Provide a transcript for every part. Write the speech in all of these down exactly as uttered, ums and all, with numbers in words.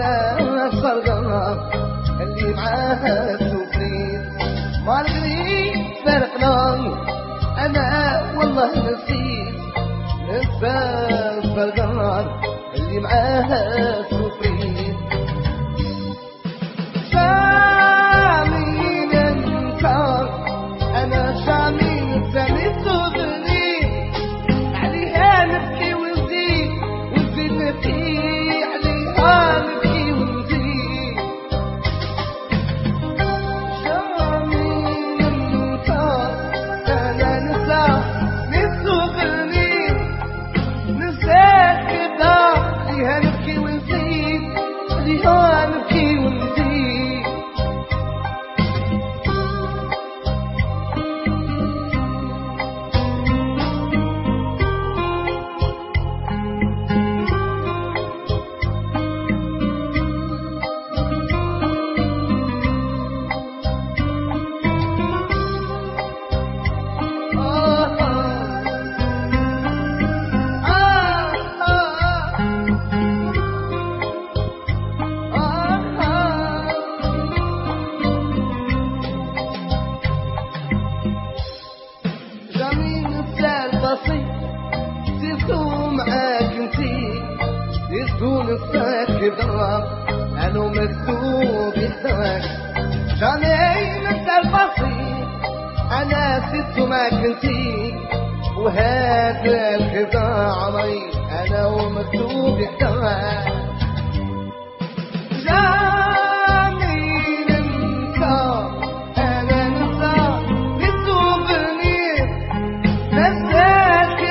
الصرقة اللي معاها السوفرين ما نقدر فرقنا انا والله نسيت ننسى الصرقة اللي معاها السوفرين شامي ننسى انا شامي نساني السوفرين عليها نبكي ونزيد ونزيد نبكي عليها نبكي ونزيد شامي ننسى انا ننسى السوفرين نسيت كده عليها نبكي ونزيد عليها نبكي ونزيد معاك انتي يسكون الساكب ضرب انا مكتوب يحتواك جاني نفس البسيط انا ست معاك انتي وهذا الخداع عمري انا ومكتوب يحتواك جاني ننسى انا ننسى بالسوفنير نفسك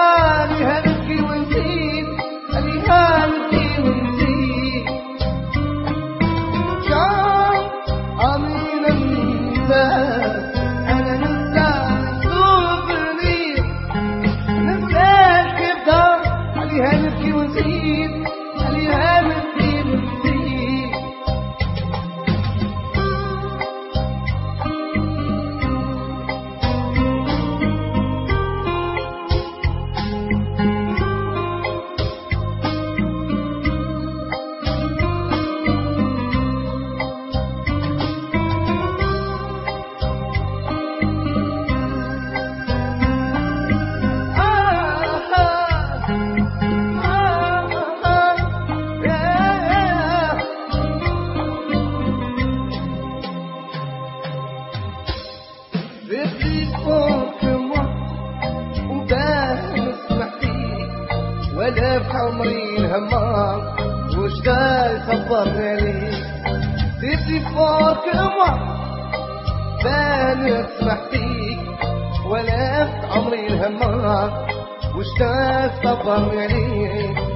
أنا ننسى السوفنير ننسى كيف دار عليها نبكي ونزيد عليها نبكي ونزيد ولا في عمري الهمام وش قال صبرني عليك سيرتي فوق امك بان تسمح فيك ولا في عمري الهمام وش قال صبرني عليك